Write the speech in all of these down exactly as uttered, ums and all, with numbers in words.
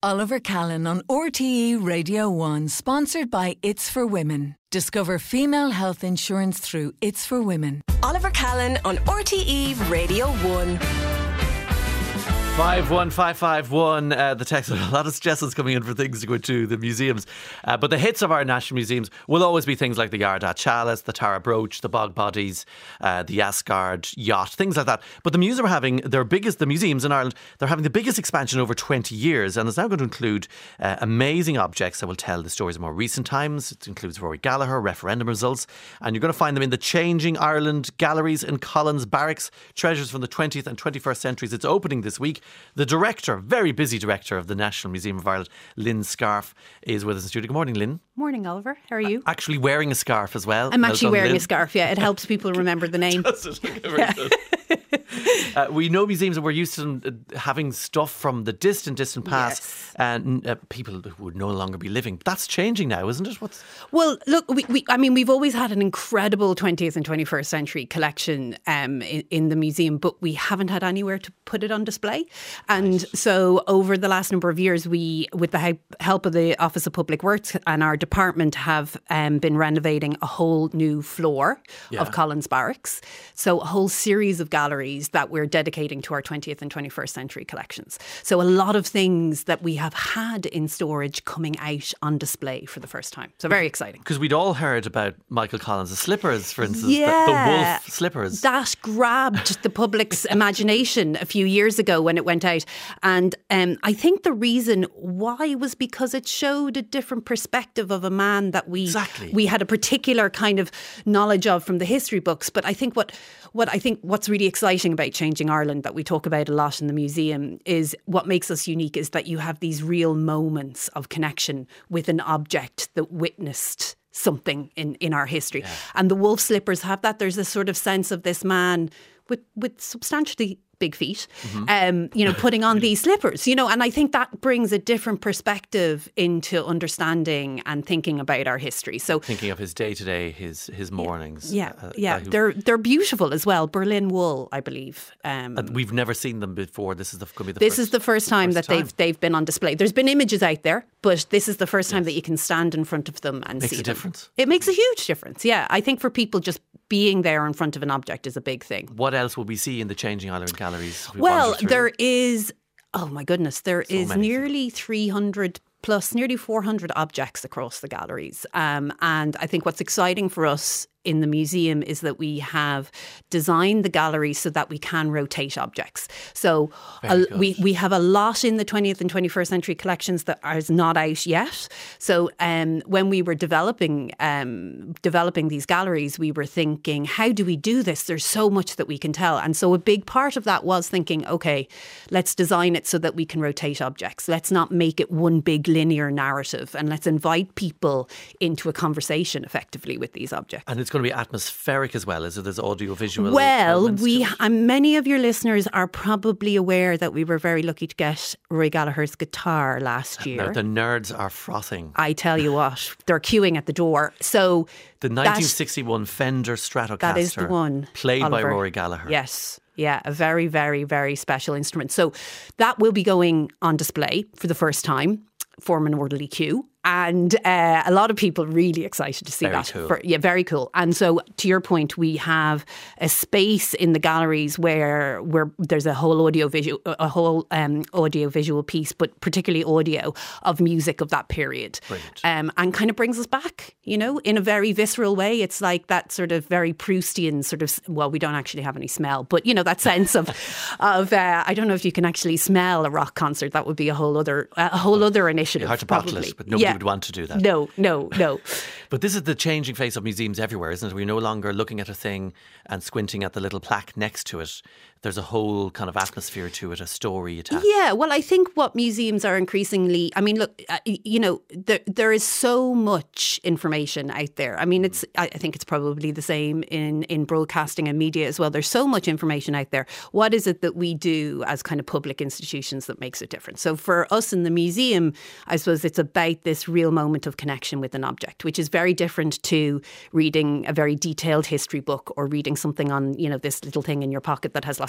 Oliver Callan on R T E Radio one, sponsored by It's for Women. Discover female health insurance through It's for Women. Oliver Callan on R T E Radio one. five one five five one, uh, the text, a lot of suggestions coming in for things to go to the museums. Uh, but the hits of our national museums will always be things like the Ardagh Chalice, the Tara Brooch, the Bog Bodies, uh, the Asgard Yacht, things like that. But the museums are having their biggest, the museums in Ireland, they're having the biggest expansion over twenty years, and it's now going to include uh, amazing objects that will tell the stories of more recent times. It includes Rory Gallagher, referendum results, and you're going to find them in the Changing Ireland galleries in Collins Barracks, treasures from the twentieth and twenty-first centuries. It's opening this week. The director, very busy director of the National Museum of Ireland, Lynn Scarf, is with us in studio. Good morning, Lynn. Morning, Oliver. How are you? Actually wearing a scarf as well. I'm actually well done, wearing Lynn. a scarf, yeah. It helps people remember the name. Does it? Okay, very Yeah. good. Uh, we know museums and we're used to them, uh, having stuff from the distant, distant past, Yes. and uh, people who would no longer be living. That's changing now, isn't it? What's Well, look, we, we, I mean, we've always had an incredible twentieth and twenty-first century collection um, in, in the museum, but we haven't had anywhere to put it on display. And so over the last number of years, we, with the help, help of the Office of Public Works and our department, have um, been renovating a whole new floor Yeah. of Collins Barracks. So a whole series of galleries that we're dedicating to our twentieth and twenty-first century collections. So a lot of things that we have had in storage coming out on display for the first time. So very exciting. because we'd all heard about Michael Collins' slippers, for instance, the- Yeah. the, wolf slippers. That grabbed the public's imagination a few years ago when it went out. And um, I think the reason why was because it showed a different perspective of a man that we Exactly. we had a particular kind of knowledge of from the history books. But I think what what I think what's really exciting about Changing Ireland, that we talk about a lot in the museum, is what makes us unique is that you have these real moments of connection with an object that witnessed something in, in our history. Yeah. And the wolf slippers have that. There's a sort of sense of this man with, with substantially big feet, Mm-hmm. um, you know, putting on these slippers, you know, and I think that brings a different perspective into understanding and thinking about our history. So Thinking of his day to day, his his mornings. yeah, uh, yeah, that he- they're they're beautiful as well. Berlin wool, I believe. Um, and we've never seen them before. This is the, could be the this first, is the first time first that they've they've been on display. There's been images out there, but this is the first time Yes. that you can stand in front of them and Makes see a them. difference. It makes a huge difference. Yeah, I think for people, just being there in front of an object is a big thing. What else will we see in the Changing Ireland galleries? if we Well, wander through? there is, oh my goodness, there So is many nearly three hundred plus, nearly four hundred objects across the galleries. Um, and I think what's exciting for us in the museum is that we have designed the gallery so that we can rotate objects. So Very a, good. we, we have a lot in the twentieth and twenty-first century collections that are not out yet. So um, when we were developing um, developing these galleries, we were thinking, how do we do this? There's so much that we can tell. And so a big part of that was thinking, okay, let's design it so that we can rotate objects. Let's not make it one big linear narrative, and let's invite people into a conversation effectively with these objects. And it's going to be atmospheric as well, is it? There's audio visual. Well, elements we to it? and many of your listeners are probably aware that we were very lucky to get Roy Gallagher's guitar last year. Now, the nerds are frothing. I tell you what, they're queuing at the door. So The that- nineteen sixty-one Fender Stratocaster. that is the one, Played by Oliver. Rory Gallagher. Yes. Yeah, a very, very, very special instrument. So that will be going on display for the first time, form an orderly queue. And uh, a lot of people really excited to see Very that. cool. For, yeah, very cool. And so, to your point, we have a space in the galleries where where there's a whole audio visual, a whole um, audio visual piece, but particularly audio of music of that period, Brilliant. um, and kind of brings us back, you know, in a very visceral way. It's like that sort of very Proustian sort of. Well, we don't actually have any smell, but you know that sense of of. Uh, I don't know if you can actually smell a rock concert. That would be a whole other a whole other initiative. Hard to probably. bottle it, but nobody Yeah. would want to do that. No, no, no. But this is the changing face of museums everywhere, isn't it? We're no longer looking at a thing and squinting at the little plaque next to it. There's a whole kind of atmosphere to it, a story attached. Yeah, well, I think what museums are increasingly, I mean, look, uh, you know, there there is so much information out there. I mean, it's I think it's probably the same in, in broadcasting and media as well. There's so much information out there. What is it that we do as kind of public institutions that makes it different? So for us in the museum, I suppose it's about this real moment of connection with an object, which is very different to reading a very detailed history book or reading something on, you know, this little thing in your pocket that has lots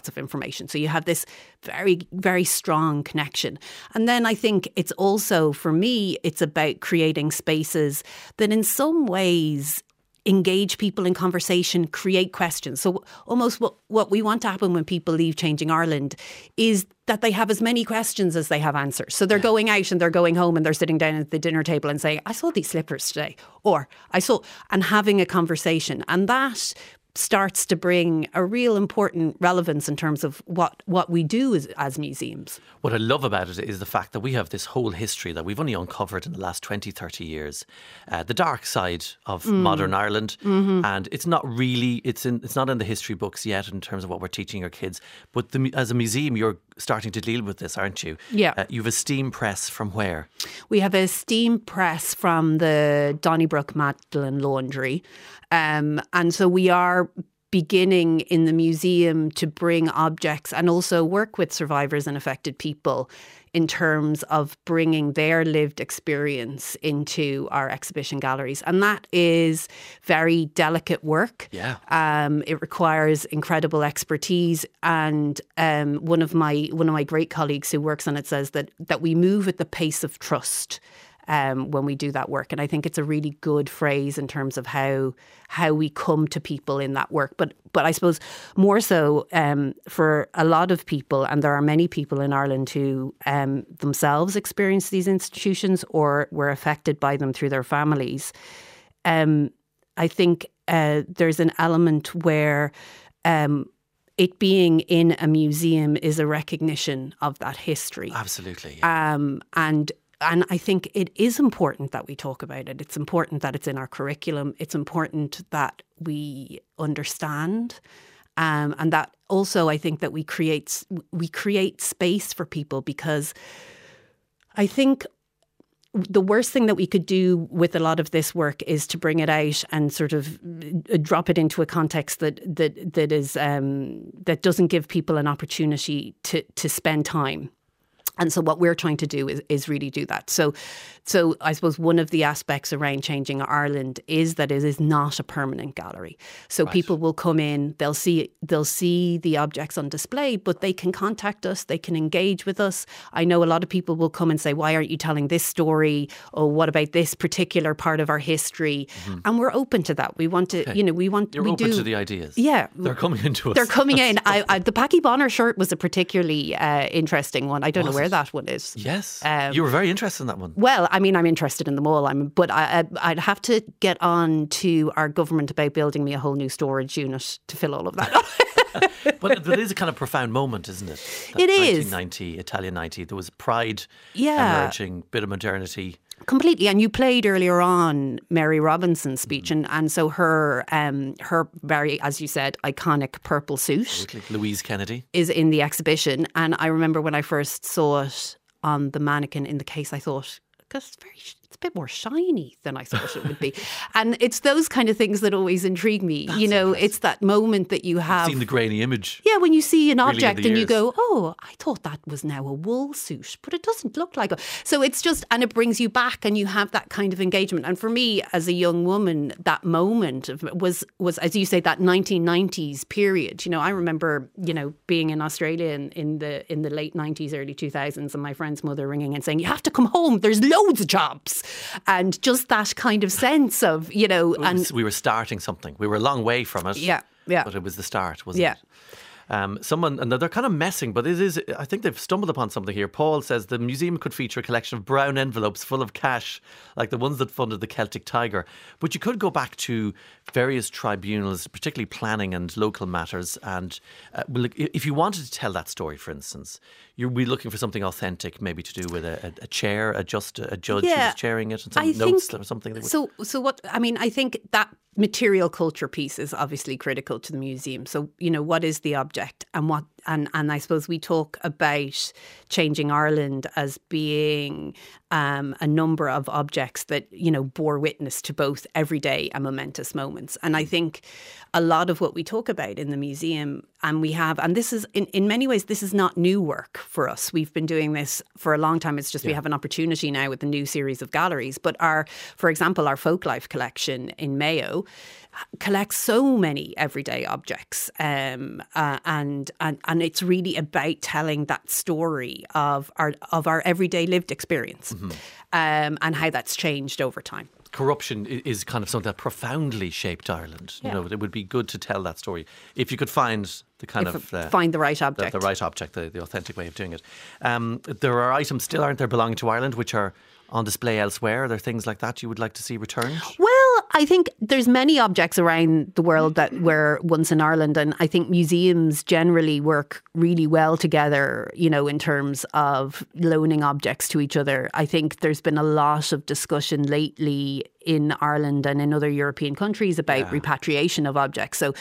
lots of information. So you have this very, very strong connection. And then I think it's also, for me, it's about creating spaces that in some ways engage people in conversation, create questions. So almost what, what we want to happen when people leave Changing Ireland is that they have as many questions as they have answers. So they're going out and they're going home and they're sitting down at the dinner table and saying, I saw these slippers today, or I saw, and having a conversation. And that starts to bring a real important relevance in terms of what, what we do as, as museums. What I love about it is the fact that we have this whole history that we've only uncovered in the last twenty, thirty years, uh, the dark side of mm. modern Ireland. Mm-hmm. And it's not really, it's in, it's not in the history books yet in terms of what we're teaching our kids. But the, as a museum, you're starting to deal with this, aren't you? Yeah. Uh, you have a steam press from where? We have a steam press from the Donnybrook Magdalen Laundry. Um, and so we are beginning in the museum to bring objects and also work with survivors and affected people in terms of bringing their lived experience into our exhibition galleries. And that is very delicate work. Yeah. Um, it requires incredible expertise. And um, one of my one of my great colleagues who works on it says that that we move at the pace of trust Um, when we do that work. And I think it's a really good phrase in terms of how how we come to people in that work. But but I suppose more so um, for a lot of people, and there are many people in Ireland who um, themselves experience these institutions or were affected by them through their families. Um, I think uh, there's an element where um, it being in a museum is a recognition of that history. Absolutely. Yeah. Um, and And I think it is important that we talk about it. It's important that it's in our curriculum. It's important that we understand. Um, and that also I think that we create, we create space for people, because I think the worst thing that we could do with a lot of this work is to bring it out and sort of drop it into a context that that that is um, that doesn't give people an opportunity to to spend time. And so what we're trying to do is, is really do that. So so I suppose one of the aspects around Changing Ireland is that it is not a permanent gallery. So right. people will come in, they'll see they'll see the objects on display, but they can contact us, they can engage with us. I know a lot of people will come and say, why aren't you telling this story? Or what about this particular part of our history? Mm-hmm. And we're open to that. We want to, okay. you know, we want... You're we open do, to the ideas. Yeah. They're coming into us. They're coming in. I, I, the Packy Bonner shirt was a particularly uh, interesting one. I don't was know where it? that one is. Yes. Um, you were very interested in that one. Well, I mean, I'm interested in them all. I'm, but I, I'd have to get on to our government about building me a whole new storage unit to fill all of that up. But it is a kind of profound moment, isn't it? That it is. nineteen ninety, Italian ninety. There was pride yeah. emerging, bit of modernity. Completely. And you played earlier on Mary Robinson's speech. Mm. And, and so her um, her very, as you said, iconic purple suit. Absolutely. Louise Kennedy. Is in the exhibition. And I remember when I first saw it on the mannequin in the case, I thought, because it's very... it's a bit more shiny than I thought it would be. And it's those kind of things that always intrigue me. That's you know, it's that moment that you have... I've seen the grainy image. Yeah, when you see an object really and you go, oh, I thought that was now a wool suit, but it doesn't look like it. So it's just, and it brings you back and you have that kind of engagement. And for me, as a young woman, that moment was, was as you say, that nineteen nineties period. You know, I remember, you know, being in Australia in, in the in the late nineties, early two thousands, and my friend's mother ringing and saying, you have to come home, there's loads of jobs. And just that kind of sense of, you know... and we were starting something. We were a long way from it. Yeah, yeah. But it was the start, wasn't yeah. it? Um, someone, and they're kind of messing, but it is, I think they've stumbled upon something here. Paul says the museum could feature a collection of brown envelopes full of cash, like the ones that funded the Celtic Tiger. But you could go back to various tribunals, particularly planning and local matters. And uh, if you wanted to tell that story, for instance, you'd be looking for something authentic, maybe to do with a, a chair, a just a judge yeah, who was chairing it, and some I notes think, or something. That would... So, so what? I mean, I think that material culture piece is obviously critical to the museum. So, you know, what is the object, and what, and and I suppose we talk about Changing Ireland as being um, a number of objects that, you know, bore witness to both everyday and momentous moments. And I think a lot of what we talk about in the museum, and we have, and this is in, in many ways, this is not new work for us. We've been doing this for a long time. It's just yeah. we have an opportunity now with the new series of galleries. But our, for example, our Folklife collection in Mayo collects so many everyday objects, um, uh, and and and it's really about telling that story of our of our everyday lived experience, mm-hmm. um, and how that's changed over time. Corruption is kind of something that profoundly shaped Ireland. Yeah. You know, it would be good to tell that story if you could find the kind if of uh, find the right object, the, the right object, the, the authentic way of doing it. Um, there are items still, aren't there, belonging to Ireland, which are on display elsewhere? Are there things like that you would like to see returned? Well, I think there's many objects around the world that were once in Ireland, and I think museums generally work really well together, you know, in terms of loaning objects to each other. I think there's been a lot of discussion lately in Ireland and in other European countries about yeah. repatriation of objects. So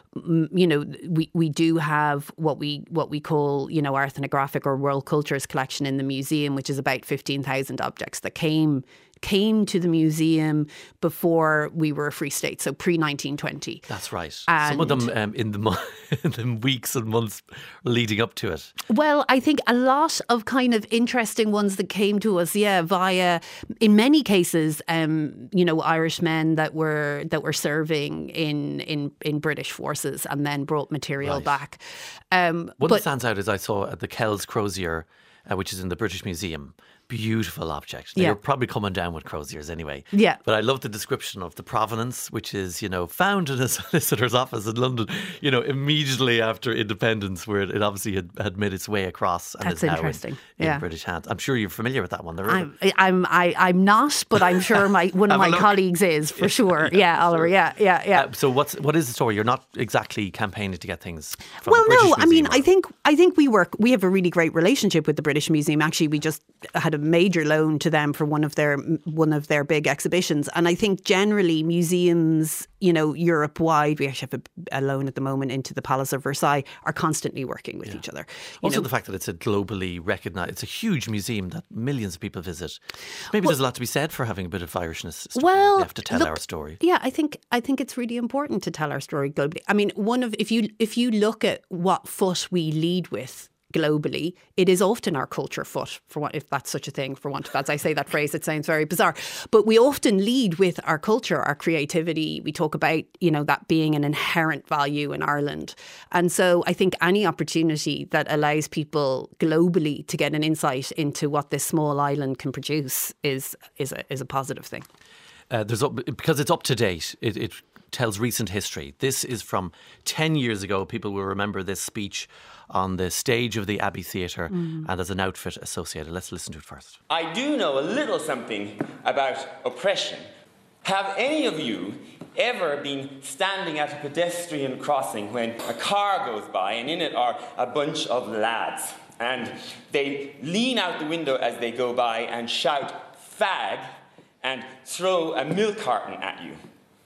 you know, we, we do have what we what we call, you know, our ethnographic or world cultures collection in the museum, which is about fifteen thousand objects that came came to the museum before we were a free state, so pre nineteen twenty. That's right. And some of them um, in, the mo- in the weeks and months leading up to it. Well, I think a lot of kind of interesting ones that came to us, yeah, via, in many cases, um, you know, Irish men that were that were serving in in, in British forces and then brought material right. back. Um, One but, that stands out is I saw at the Kells Crozier, uh, which is in the British Museum. Beautiful object. They yeah. were probably coming down with croziers anyway. Yeah. But I love the description of the provenance, which is, you know, found in a solicitor's office in London, you know, immediately after independence, where it obviously had, had made its way across and That's is now interesting. in, yeah. in British hands. I'm sure you're familiar with that one. There I'm, I'm, I, I'm not, but I'm sure my one of my colleagues is for sure. Yeah, yeah Oliver. Sure. Yeah, yeah, yeah. Uh, so what's what is the story? You're not exactly campaigning to get things from well, the British no, Museum, I mean, or? I think I think we work. We have a really great relationship with the British Museum. Actually, we just had a major loan to them for one of their one of their big exhibitions, and I think generally museums, you know, Europe wide, we actually have a, a loan at the moment into the Palace of Versailles, are constantly working with yeah. each other. You also, know, the fact that it's a globally recognised, it's a huge museum that millions of people visit. Maybe well, there's a lot to be said for having a bit of Irishness. Well, we have to tell look, our story. Yeah, I think I think it's really important to tell our story globally. I mean, one of if you if you look at what foot we lead with globally, it is often our culture foot, for what, if that's such a thing, for want of, as I say that phrase, it sounds very bizarre, but we often lead with our culture, our creativity. We talk about, you know, that being an inherent value in Ireland. And so I think any opportunity that allows people globally to get an insight into what this small island can produce is is a, is a positive thing. Uh, there's because it's up to date. It, it tells recent history. This is from ten years ago. People will remember this speech on the stage of the Abbey Theatre, mm. and there's an outfit associated. Let's listen to it first. I do know a little something about oppression. Have any of you ever been standing at a pedestrian crossing when a car goes by and in it are a bunch of lads, and they lean out the window as they go by and shout "fag" and throw a milk carton at you?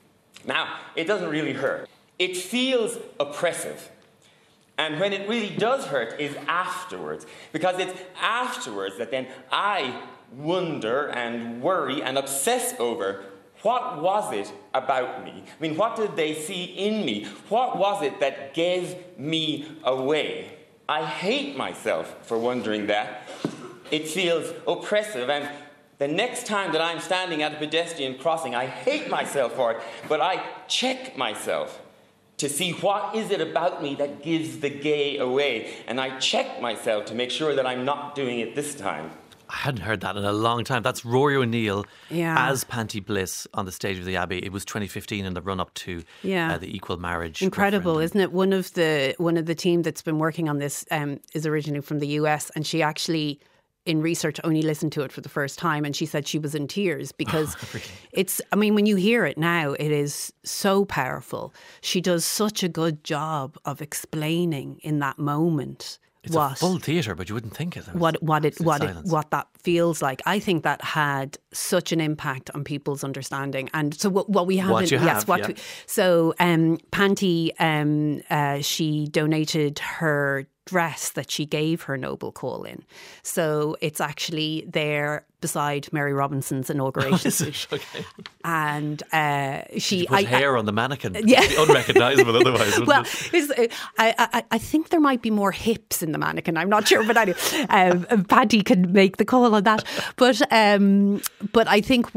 Now, it doesn't really hurt. It feels oppressive. And when it really does hurt is afterwards. Because it's afterwards that then I wonder and worry and obsess over, what was it about me? I mean, what did they see in me? What was it that gave me away? I hate myself for wondering that. It feels oppressive, and the next time that I'm standing at a pedestrian crossing, I hate myself for it, but I check myself to see what is it about me that gives the gay away. And I check myself to make sure that I'm not doing it this time. I hadn't heard that in a long time. That's Rory O'Neill yeah. as Panti Bliss on the stage of the Abbey. It was twenty fifteen in the run-up to yeah. uh, the equal marriage. Incredible, referendum. isn't it? One of the one of the team that's been working on this um, is originally from the U S, and she actually, in research, only listened to it for the first time, and she said she was in tears because oh, really? it's, I mean, when you hear it now, it is so powerful. She does such a good job of explaining in that moment it's what a full theatre, but you wouldn't think it. What what it what it, silence. what that feels like. I think that had such an impact on people's understanding. And so what, what we have, what in, you have yes, what yeah. we, so um, Panti, um, uh, she donated her dress that she gave her Noble Call in. So it's actually there beside Mary Robinson's inauguration oh, speech. Okay. And uh, she... Did you put I, hair I, on the mannequin. Yeah. It'd be unrecognisable otherwise, wouldn't well, it? It's, I, I, I think there might be more hips in the mannequin. I'm not sure, but anyway, um, Paddy can make the call on that. But um, but I think what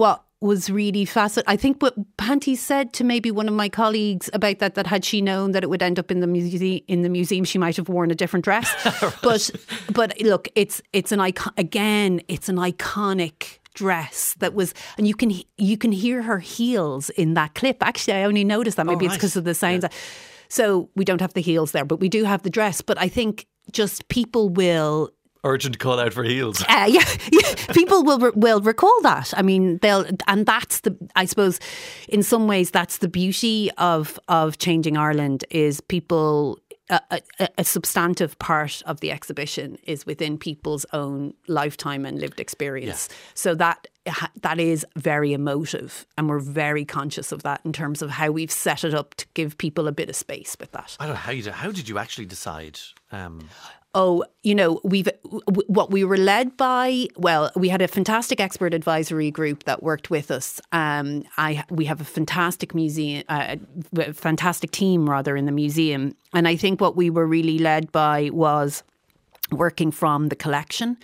was really fascinating. I think what Panti said to maybe one of my colleagues about that, that had she known that it would end up in the museum, in the museum, she might have worn a different dress. Right. But but look, it's it's an icon again. It's an iconic dress that was, and you can you can hear her heels in that clip. Actually, I only noticed that. Maybe oh, right. it's because of the sounds. Yeah. So we don't have the heels there, but we do have the dress. But I think just people will. Urgent call out for heels. Uh, yeah, yeah, people will will recall that. I mean, they'll, and that's the. I suppose, in some ways, that's the beauty of of Changing Ireland is people. A, a, a substantive part of the exhibition is within people's own lifetime and lived experience. Yeah. So that that is very emotive, and we're very conscious of that in terms of how we've set it up to give people a bit of space with that. I don't know how you. How did you actually decide? Um Oh, you know, we've what we were led by. Well, we had a fantastic expert advisory group that worked with us. Um, I we have a fantastic museum, uh, fantastic team rather in the museum, and I think what we were really led by was working from the collection.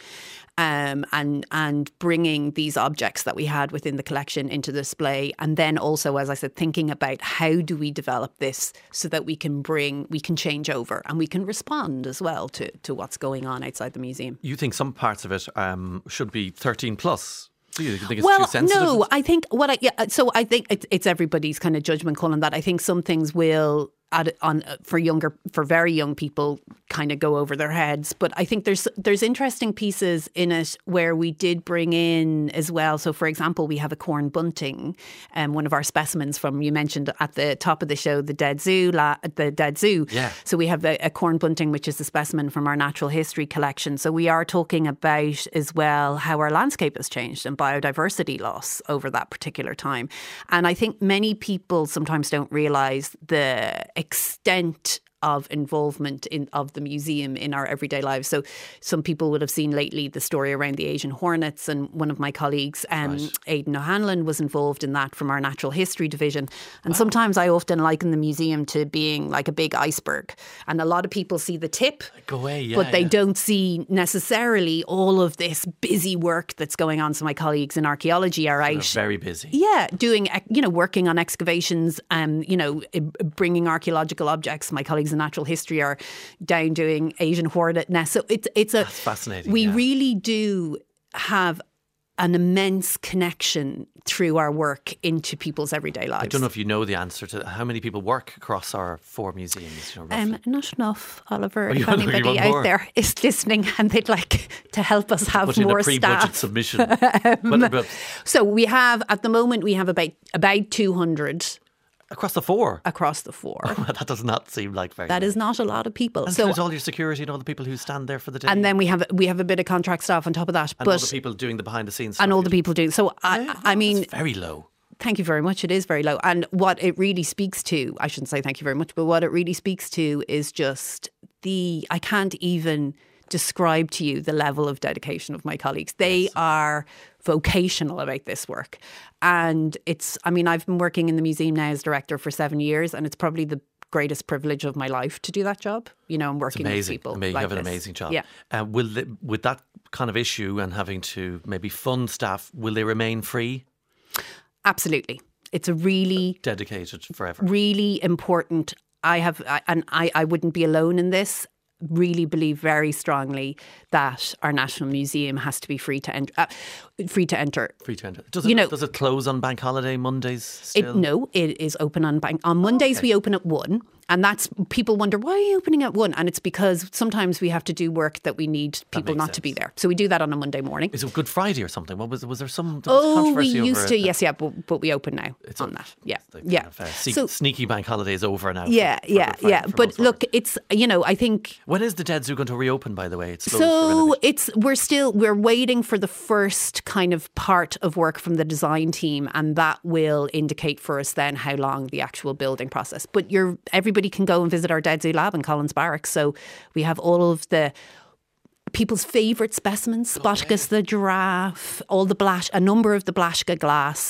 Um, and and bringing these objects that we had within the collection into display, and then also, as I said, thinking about how do we develop this so that we can bring, we can change over, and we can respond as well to to what's going on outside the museum. You think some parts of it um, should be thirteen plus? Do you think it's well, too sensitive? no, I think what I yeah, so I think it's, it's everybody's kind of judgment call on that. I think some things will. Add on for younger, for very young people, kind of go over their heads. But I think there's there's interesting pieces in it where we did bring in as well. So, for example, we have a corn bunting, um, one of our specimens from you mentioned at the top of the show, the Dead Zoo, la, the Dead Zoo. Yeah. So we have a, a corn bunting, which is a specimen from our natural history collection. So we are talking about as well how our landscape has changed and biodiversity loss over that particular time. And I think many people sometimes don't realise the extent of involvement in of the museum in our everyday lives. So some people would have seen lately the story around the Asian hornets, and one of my colleagues, um, right. Aidan O'Hanlon, was involved in that from our natural history division. And wow. sometimes I often liken the museum to being like a big iceberg, and a lot of people see the tip, go away, yeah, but they yeah. don't see necessarily all of this busy work that's going on. So my colleagues in archaeology are out, They're very busy, yeah, doing you know working on excavations, and you know bringing archaeological objects. My colleagues in natural history are down doing Asian hornet nests. So it's it's a That's fascinating. We yeah. really do have an immense connection through our work into people's everyday lives. I don't know if you know the answer to how many people work across our four museums. You know, um, not enough, Oliver. Oh, if anybody out more? there is listening and they'd like to help us have Put more in a pre-budget staff. submission. um, but, but, so we have at the moment we have about about two hundred. Across the four? Across the four. That does not seem like very That many. is not a lot of people. And so there's all your security and all the people who stand there for the day. And then we have we have a bit of contract staff on top of that. And but, all the people doing the behind the scenes stuff. And all the people do. So, I, yeah, I mean... It's very low. Thank you very much. It is very low. And what it really speaks to, I shouldn't say thank you very much, but what it really speaks to is just the... I can't even describe to you the level of dedication of my colleagues. They yes. are vocational about this work. And it's, I mean, I've been working in the museum now as director for seven years, and it's probably the greatest privilege of my life to do that job. You know, I'm working with people. Amazing. like You have an this. amazing job. Yeah. Uh, will they, with that kind of issue and having to maybe fund staff, will they remain free? Absolutely. It's a really... Dedicated forever. Really important. I have, I, and I, I wouldn't be alone in this, really believe very strongly that our National Museum has to be free to enter. Uh, free to enter. Free to enter. Does it, you know, does it close on bank holiday Mondays still? It, no, it is open on bank. On Mondays okay. we open at one. And that's, people wonder, why are you opening at one? And it's because sometimes we have to do work that we need people not sense. to be there. So we do that on a Monday morning. Is it Good Friday or something? What was was there some there was Oh, we controversy used over to, it? yes, yeah, but, but we open now It's on a, that. Yeah, like yeah. Kind of, uh, se- so, sneaky bank holiday is over now. Yeah, for, for yeah, Good Friday, yeah. for But most look, workers. it's, you know, I think... When is the Dead Zoo going to reopen, by the way? It's So it's we're still we're waiting for the first kind of part of work from the design team, and that will indicate for us then how long the actual building process. But you're everybody can go and visit our Dead Zoo lab in Collins Barracks. So we have all of the people's favourite specimens, Spotticus the giraffe, all the Blash, a number of the Blashka glass,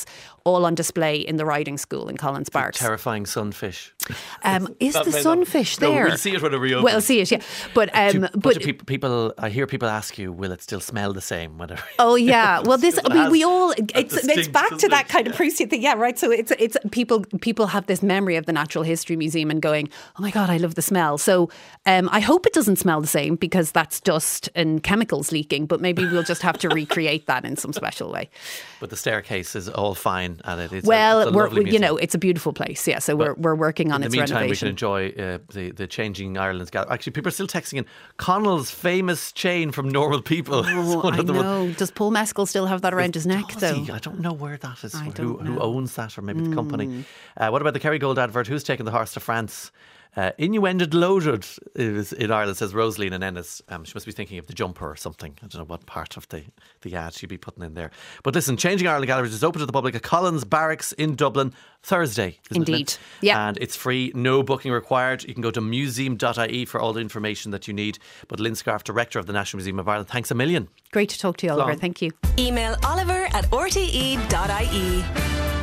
all on display in the riding school in Collins Sparks. Terrifying sunfish. Um, is That the may sunfish not, there? No, we'll see it when it reopens. Well, see it, yeah. But um, Do- but do people, people, I hear people ask you, will it still smell the same? Whatever. oh yeah. Well, this I mean, we all it's it's distinct, back to doesn't that it? kind of Prousty thing, yeah, right. So it's it's people people have this memory of the Natural History Museum and going, oh my god, I love the smell. So um, I hope it doesn't smell the same because that's dust and chemicals leaking. But maybe we'll just have to recreate that in some special way. But the staircase is all fine at it. It's well, a, it's a we're, lovely you museum. know, it's a beautiful place. Yeah, so we're we're working on In its the meantime, renovation. we can enjoy uh, the, the Changing Ireland's gallery. Actually, people are still texting in Connell's famous chain from Normal People. It's Oh, one I of the know. ones- Does Paul Mescal still have that around his neck, Does though? he? I don't know where that is. I who, don't who know. owns that, or maybe the company. Uh, what about the Kerrygold advert? Who's taking the horse to France? Uh, innuended loaded is in Ireland, says Rosaline and Ennis. Um, she must be thinking of the jumper or something. I don't know what part of the, the ad she'd be putting in there. But listen, Changing Ireland Galleries is open to the public at Collins Barracks in Dublin Thursday. Isn't Indeed. It? Yeah. And it's free, no booking required. You can go to museum dot I E for all the information that you need. But Lynn Scarf, Director of the National Museum of Ireland, thanks a million. Great to talk to you, Oliver. Long. Thank you. Email Oliver at r t e dot I E.